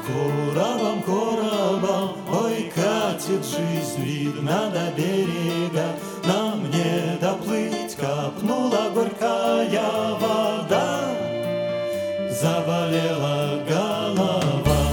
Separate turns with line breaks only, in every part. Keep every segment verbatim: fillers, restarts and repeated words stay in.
Коробом, коробом, ой, катит жизнь, видно до берега. Нам не доплыть, капнула горькая вода, заболела голова.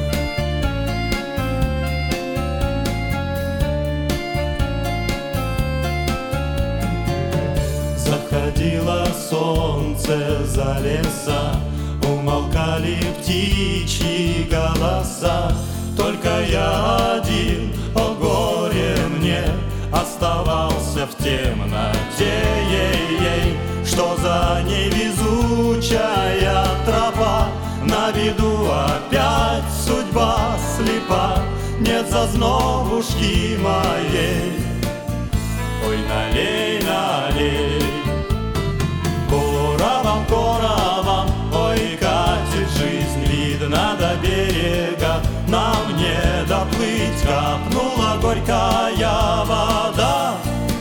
Заходило солнце за леса, умолкали птичьи голоса. Только я один, о горе мне, оставался в темноте. Ей-ей, что за невезучая тропа, на виду опять судьба слепа. Нет зазнобушки моей, ой, налей, налей. Коробом, коробом, ой, катит жизнь, видно до берега. Нам не доплыть, капнула горькая вода,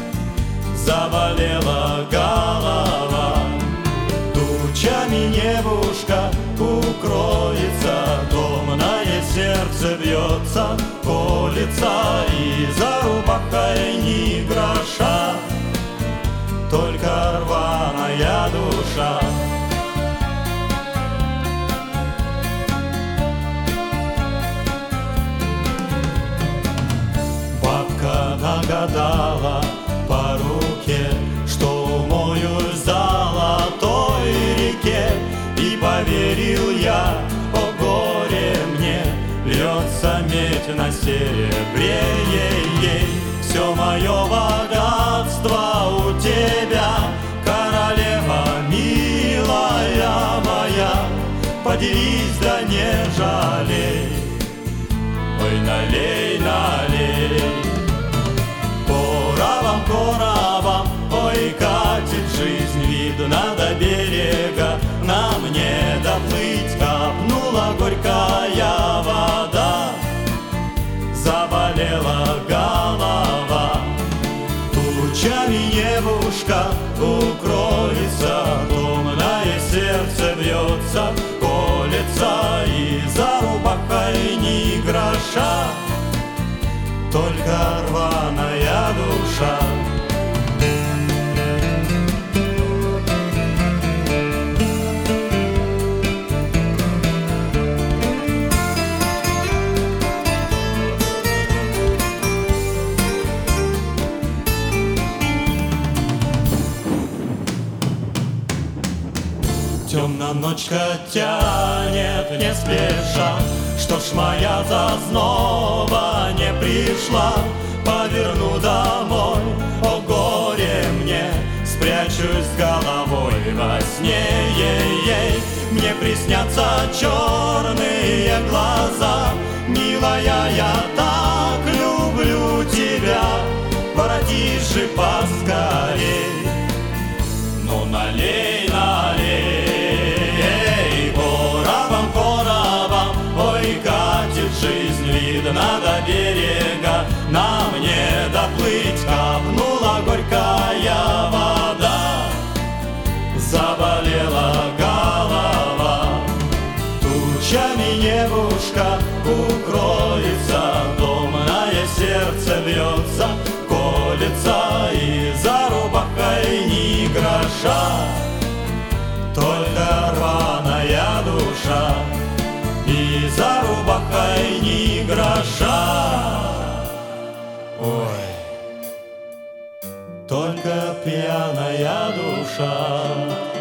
заболела голова. Тучами небушка укроется, томное сердце бьется, колется, и за рубахой ни гроша, только рваная душа. Бабка нагадала по руке, что умоюсь в золотой реке. И поверил я, о горе мне, льется медь на серебре. Ей-ей, все мое богатство у тебя, королева милая моя, поделись да не жалей, ой, налей, налей. Коробом, коробом, ой, катит жизнь, видно до берега. Нам не доплыть, капнула горькая вода, заболела голова. Тучами небушка укроется, томное сердце бьется, колется, и за рубахой ни гроша, только рваная душа. Темная ночка тянет не спеша, что ж моя зазноба не пришла. Поверну домой, о горе мне, спрячусь с головой во сне. Ей-ей, мне приснятся черные глаза. Милая, я так люблю тебя, воротись же поскорей. Ну налей, налей, коробом, коробом, ой, катит жизнь, видно до берега. Нам не доплыть, капнула горькая вода, заболела голова. Тучами небушка укроется, томное сердце бьется, колется, и за рубахой ни гроша, только рваная душа. И за рубахой ни гроша, ой, только пьяная душа.